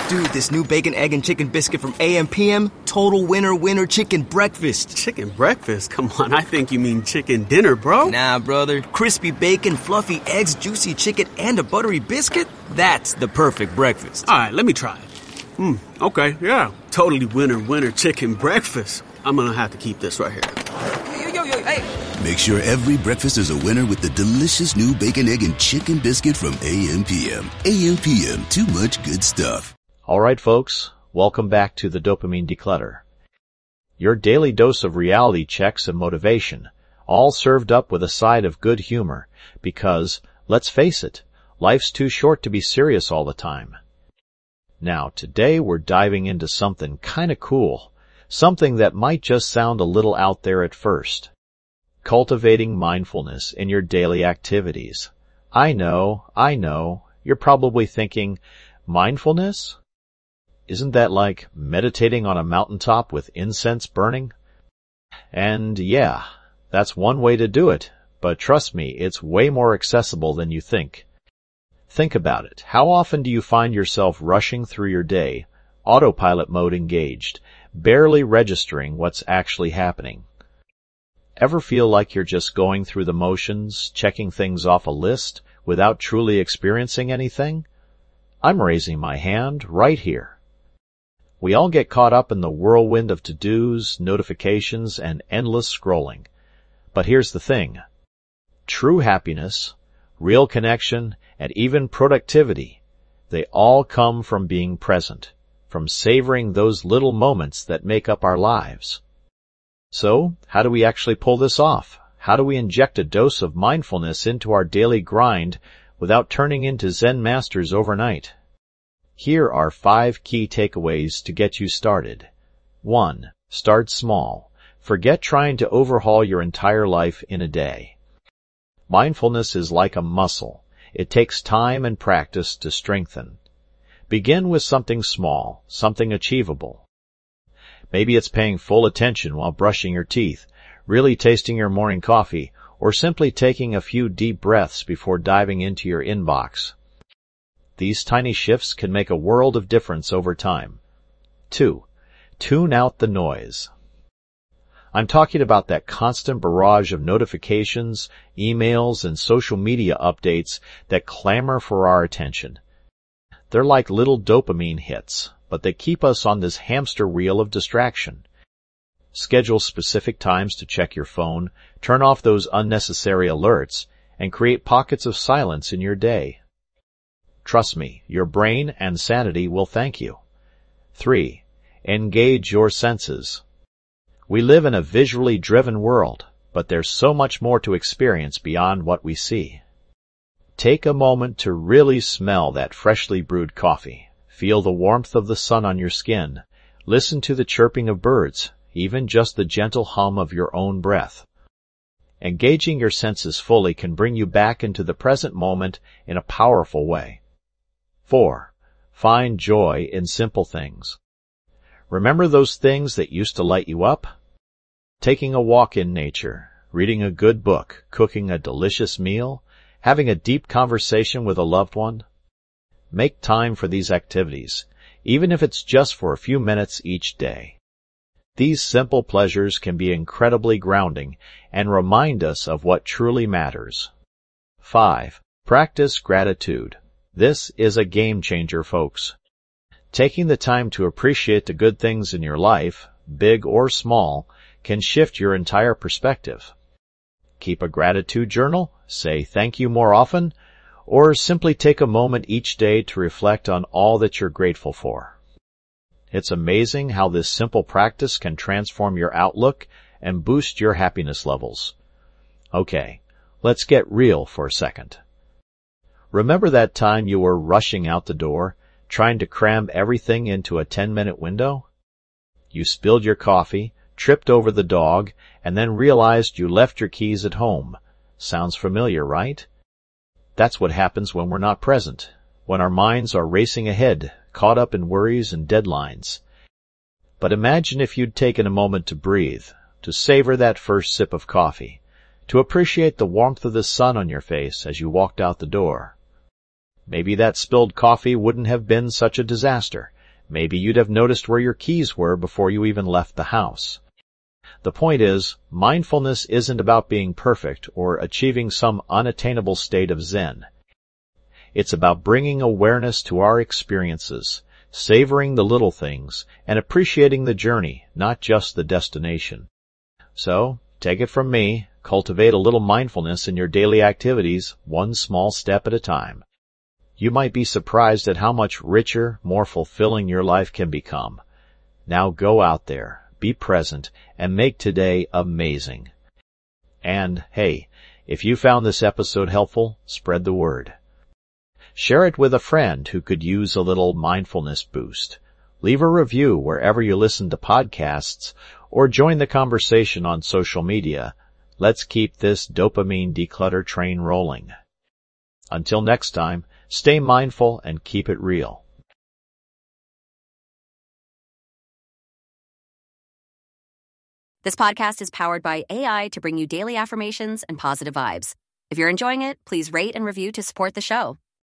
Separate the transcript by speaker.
Speaker 1: Dude, this new bacon, egg, and chicken biscuit from AM/PM, total winner chicken breakfast.
Speaker 2: Chicken breakfast? Come on, I think you mean chicken dinner, bro.
Speaker 1: Nah, brother. Crispy bacon, fluffy eggs, juicy chicken, and a buttery biscuit? That's the perfect breakfast.
Speaker 2: All right, let me try it. Okay, yeah. Totally winner chicken breakfast. I'm gonna have to keep this right here.
Speaker 1: Yo, hey.
Speaker 3: Make sure every breakfast is a winner with the delicious new bacon, egg, and chicken biscuit from AM/PM. AM/PM, too much good stuff.
Speaker 4: All right, folks, welcome back to the Dopamine Declutter. Your daily dose of reality checks and motivation, all served up with a side of good humor, because, let's face it, life's too short to be serious all the time. Now, today we're diving into something kinda cool, something that might just sound a little out there at first. Cultivating mindfulness in your daily activities. I know, you're probably thinking, mindfulness? Isn't that like meditating on a mountaintop with incense burning? And yeah, that's one way to do it, but trust me, it's way more accessible than you think. Think about it. How often do you find yourself rushing through your day, autopilot mode engaged, barely registering what's actually happening? Ever feel like you're just going through the motions, checking things off a list, without truly experiencing anything? I'm raising my hand right here. We all get caught up in the whirlwind of to-dos, notifications, and endless scrolling. But here's the thing. True happiness, real connection, and even productivity, they all come from being present, from savoring those little moments that make up our lives. So, how do we actually pull this off? How do we inject a dose of mindfulness into our daily grind without turning into Zen masters overnight? Here are 5 key takeaways to get you started. 1. Start small. Forget trying to overhaul your entire life in a day. Mindfulness is like a muscle. It takes time and practice to strengthen. Begin with something small, something achievable. Maybe it's paying full attention while brushing your teeth, really tasting your morning coffee, or simply taking a few deep breaths before diving into your inbox. These tiny shifts can make a world of difference over time. 2. Tune out the noise. I'm talking about that constant barrage of notifications, emails, and social media updates that clamor for our attention. They're like little dopamine hits, but they keep us on this hamster wheel of distraction. Schedule specific times to check your phone, turn off those unnecessary alerts, and create pockets of silence in your day. Trust me, your brain and sanity will thank you. 3. Engage your senses. We live in a visually driven world, but there's so much more to experience beyond what we see. Take a moment to really smell that freshly brewed coffee. Feel the warmth of the sun on your skin. Listen to the chirping of birds, even just the gentle hum of your own breath. Engaging your senses fully can bring you back into the present moment in a powerful way. 4. Find joy in simple things. Remember those things that used to light you up? Taking a walk in nature, reading a good book, cooking a delicious meal, having a deep conversation with a loved one. Make time for these activities, even if it's just for a few minutes each day. These simple pleasures can be incredibly grounding and remind us of what truly matters. 5. Practice gratitude. This is a game changer, folks. Taking the time to appreciate the good things in your life, big or small, can shift your entire perspective. Keep a gratitude journal, say thank you more often, or simply take a moment each day to reflect on all that you're grateful for. It's amazing how this simple practice can transform your outlook and boost your happiness levels. Okay, let's get real for a second. Remember that time you were rushing out the door, trying to cram everything into a 10-minute window? You spilled your coffee, tripped over the dog, and then realized you left your keys at home. Sounds familiar, right? That's what happens when we're not present, when our minds are racing ahead, caught up in worries and deadlines. But imagine if you'd taken a moment to breathe, to savor that first sip of coffee, to appreciate the warmth of the sun on your face as you walked out the door. Maybe that spilled coffee wouldn't have been such a disaster, Maybe you'd have noticed where your keys were before you even left the house. The point is, mindfulness isn't about being perfect or achieving some unattainable state of Zen. It's about bringing awareness to our experiences, savoring the little things, and appreciating the journey, not just the destination. So, take it from me, cultivate a little mindfulness in your daily activities, one small step at a time. You might be surprised at how much richer, more fulfilling your life can become. Now go out there, be present, and make today amazing. And, hey, if you found this episode helpful, spread the word. Share it with a friend who could use a little mindfulness boost. Leave a review wherever you listen to podcasts, or join the conversation on social media. Let's keep this dopamine declutter train rolling. Until next time, stay mindful and keep it real.
Speaker 5: This podcast is powered by AI to bring you daily affirmations and positive vibes. If you're enjoying it, please rate and review to support the show.